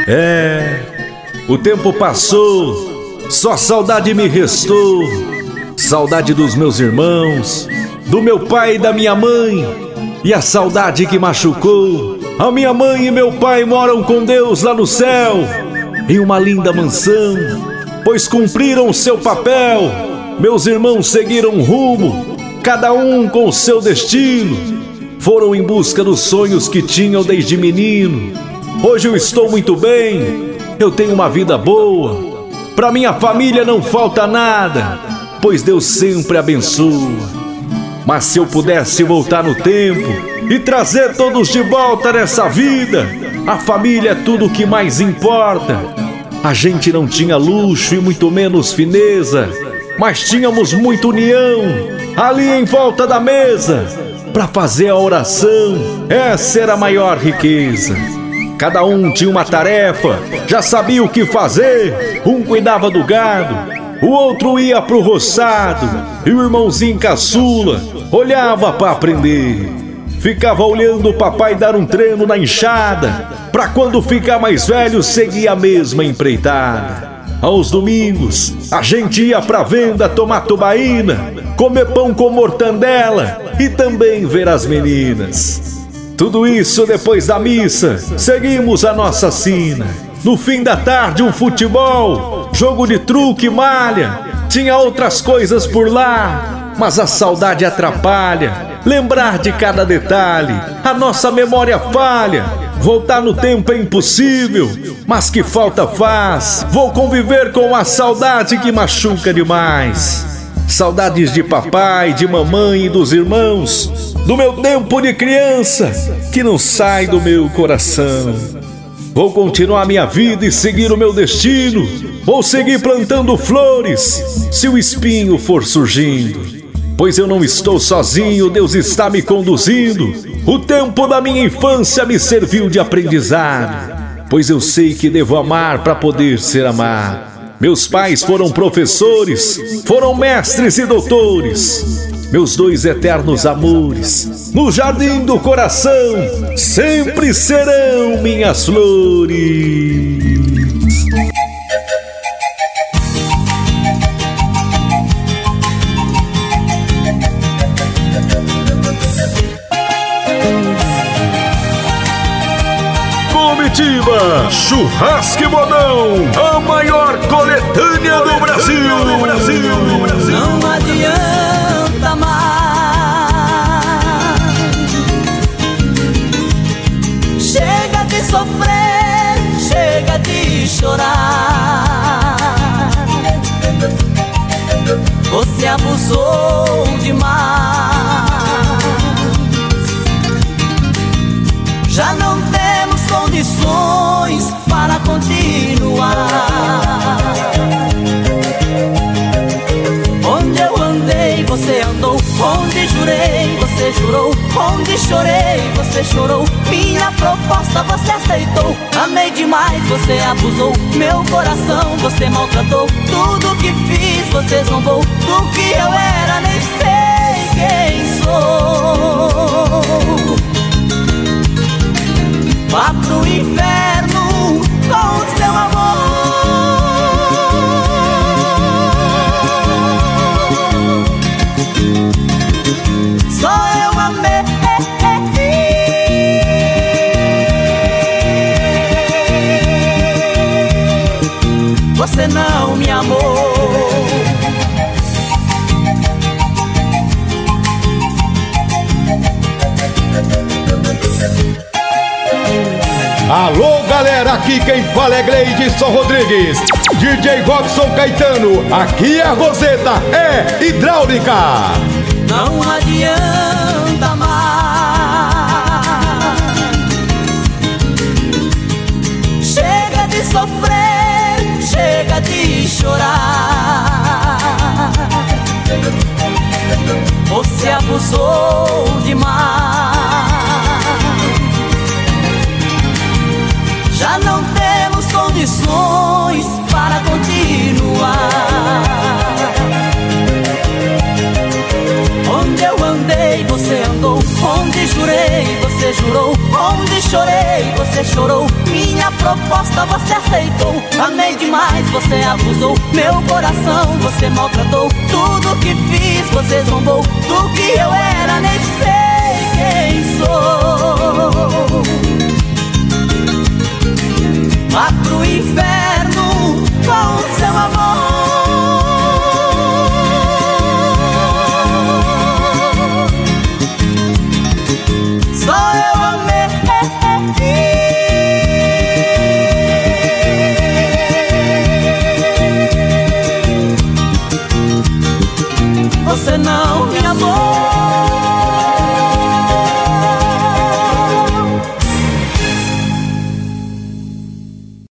O tempo passou, só saudade me restou. Saudade dos meus irmãos, do meu pai e da minha mãe, e a saudade que machucou. A minha mãe e meu pai moram com Deus lá no céu, em uma linda mansão, pois cumpriram o seu papel. Meus irmãos seguiram rumo, cada um com o seu destino. Foram em busca dos sonhos que tinham desde menino. Hoje eu estou muito bem, eu tenho uma vida boa. Pra minha família não falta nada, pois Deus sempre abençoa. Mas se eu pudesse voltar no tempo e trazer todos de volta nessa vida, a família é tudo o que mais importa. A gente não tinha luxo e muito menos fineza, mas tínhamos muita união ali em volta da mesa pra fazer a oração. Essa era a maior riqueza. Cada um tinha uma tarefa, já sabia o que fazer. Um cuidava do gado, o outro ia pro roçado, e o irmãozinho caçula olhava pra aprender. Ficava olhando o papai dar um treino na enxada, pra quando ficar mais velho seguir a mesma empreitada. Aos domingos a gente ia pra venda tomar tubaína, comer pão com mortandela e também ver as meninas. Tudo isso depois da missa, seguimos a nossa sina. No fim da tarde um futebol, jogo de truque e malha. Tinha outras coisas por lá, mas a saudade atrapalha. Lembrar de cada detalhe, a nossa memória falha. Voltar no tempo é impossível, mas que falta faz. Vou conviver com a saudade que machuca demais. Saudades de papai, de mamãe e dos irmãos, do meu tempo de criança, que não sai do meu coração. Vou continuar minha vida e seguir o meu destino. Vou seguir plantando flores, se o espinho for surgindo. Pois eu não estou sozinho, Deus está me conduzindo. O tempo da minha infância me serviu de aprendizado, pois eu sei que devo amar para poder ser amado. Meus pais foram professores, foram mestres e doutores, meus dois eternos amores, no jardim do coração, sempre serão minhas flores. Comitiva Churrasco e Modão, a maior coletânea do Brasil. Não adianta mais, chega de sofrer, chega de chorar. Você abusou demais, já não temos condições para continuar. Onde eu andei, você andou. Onde jurei, você jurou. Onde chorei, você chorou. Minha proposta você aceitou. Amei demais, você abusou. Meu coração você maltratou. Tudo que fiz você zombou. Do que eu era nem sei quem sou. Vá pro inferno com o seu amor. Só eu amei, você não me amou. Alô galera, aqui quem fala é Gleidson Rodrigues, DJ Robson Caetano, aqui a Roseta é hidráulica. Não adianta mais, chega de sofrer, chega de chorar. Você abusou demais, já não temos condições para continuar. Onde eu andei, você andou. Onde jurei, você jurou. Onde chorei, você chorou. Minha proposta você aceitou. Amei demais, você abusou meu coração, você maltratou. Tudo que fiz, você zombou. Do que eu era, nem